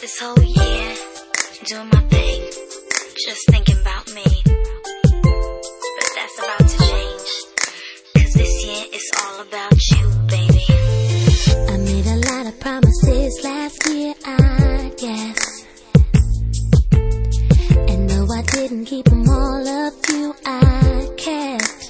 this whole year doing my thing, just thinking about me. But that's about to change, 'cause this year it's all about you, baby. I made a lot of promises last year, I guess. And though I didn't keep them all, a few I kept.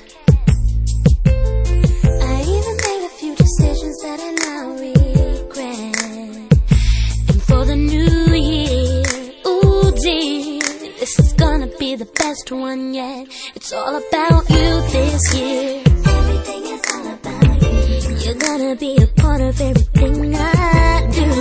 I even made a few decisions that I now regret. And for the new year, ooh dear, this is gonna be the best one yet. It's all about you this year. Everything is all about you. You're gonna be a part of everything I do.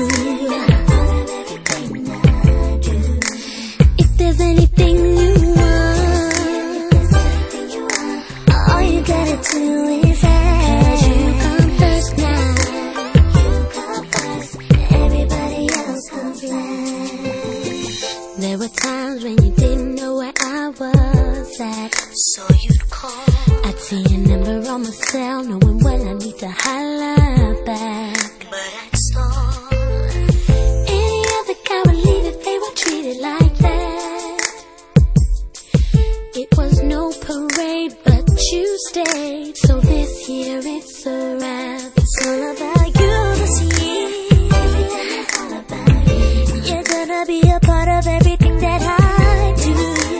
If there's anything you want, all you gotta do is ask. You come first now. You come first, everybody else comes last. There were times when you didn't know where I was at, so you'd call. I'd see a number on my cell, knowing when I need to holler back. But I saw any other guy would leave if they were treated like that. It was no parade, but you stayed. So this year it's a wrap. It's all about you this year. Everything is all about you. You're gonna be a part of everything that I do.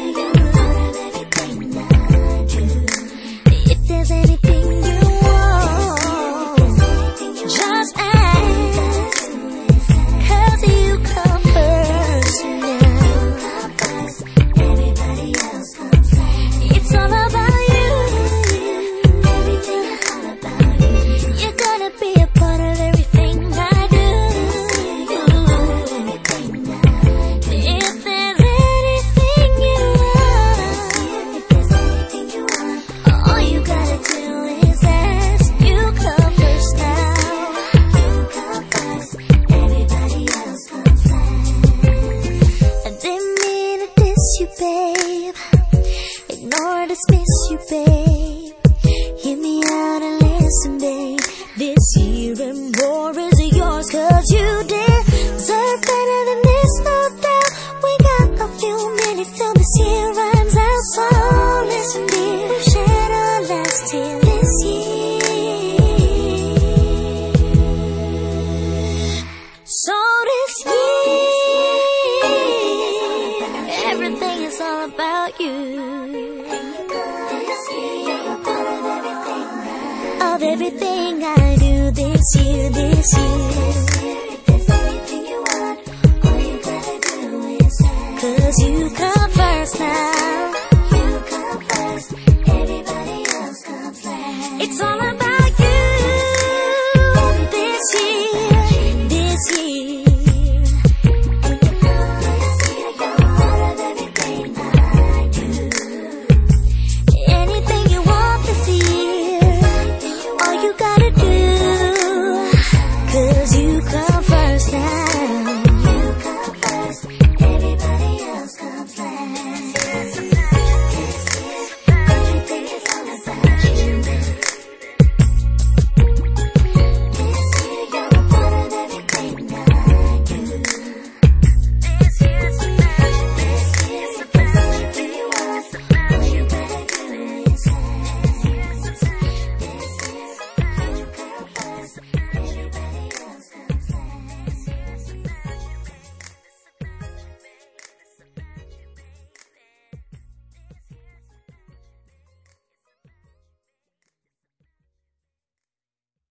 If there's anything you want, just ask. 'Cause you come first now. Everybody else comes last. It's all about you. Everything is all about you. You're gonna be a part of everything I do. If there's anything you want, all you gotta do is ask. You come first now. You come first, everybody else comes last. I didn't mean to diss you, babe. Ignore or dismiss you, babe. Hear me out and listen, babe. This year and more is yours, 'cause you deserve better than this, no doubt. We got a few minutes till this year runs out, so listen, dear. We shed our last tear this year. So this year, everything is all about you. Of everything I do this year, this year. If there's anything you want, all you gotta do is ask. 'Cause you come